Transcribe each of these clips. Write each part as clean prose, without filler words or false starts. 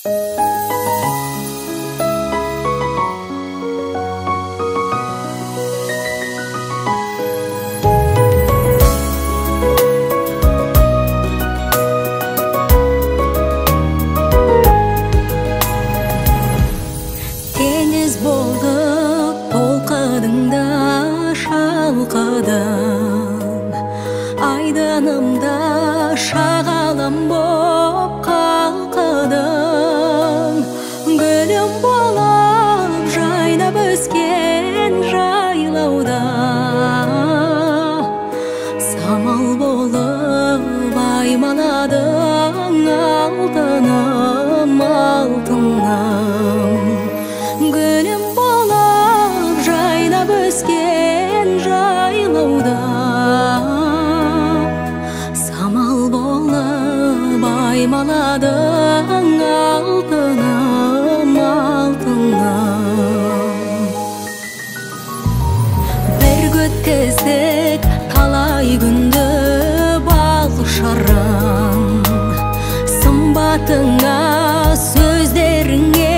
шалқыдым айдынымда шағалам боп қалқыдым гүлім болып жайнап өскен жайлауда самал болып аймаладың алтыным алтыным гүлім болып жайнап өскен жайлауда самал болып аймаладың алтыным алтыным бір өткіздік талай күнді бал шырын сымбатыңа сөздеріңе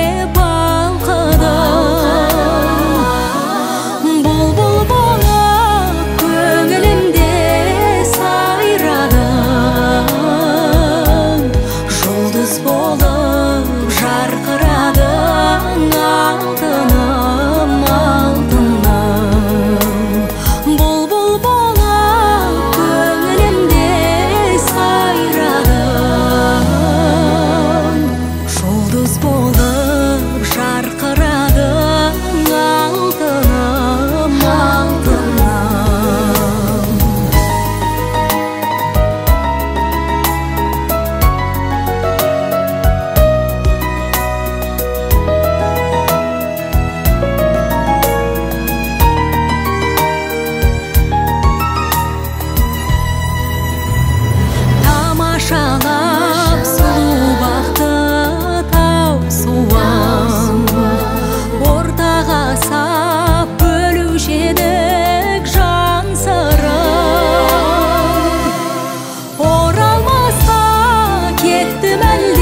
шалап сұлу бақты таусуам ортаға сап бөлуші едік жан сырын оралмасқа кеттім әлде